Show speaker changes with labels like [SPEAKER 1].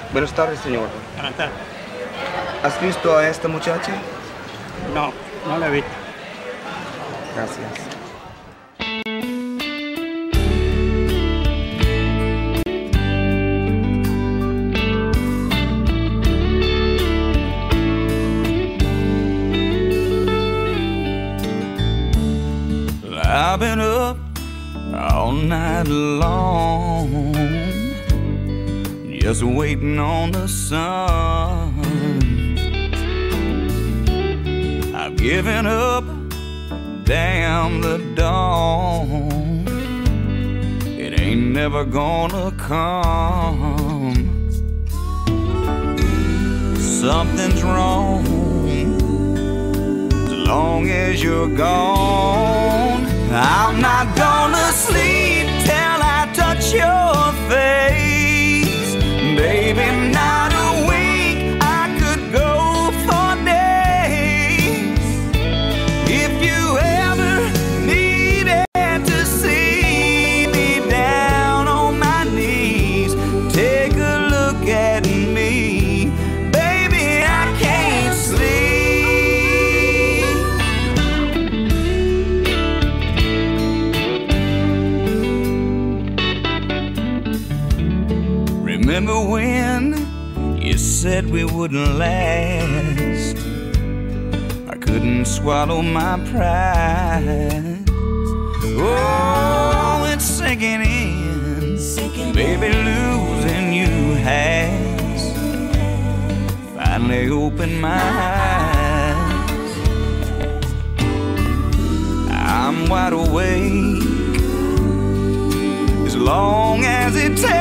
[SPEAKER 1] Buenas tardes, señor.
[SPEAKER 2] Buenas tardes.
[SPEAKER 1] ¿Has visto a esta muchacha?
[SPEAKER 2] No, no la he visto.
[SPEAKER 1] Gracias.
[SPEAKER 3] I've been up all night long, just waiting on the sun. I've given up, damn the dawn. It ain't never gonna come. Something's wrong as long as you're gone. I'm not gonna sleep till I touch your face. Baby, not a week, I could go for days. If you ever needed to see me down on my knees, take a look at me. Baby, I can't sleep. Remember when you said we wouldn't last? I couldn't swallow my pride. Oh, it's sinking in. Baby, losing you has finally opened my eyes. I'm wide awake as long as it takes.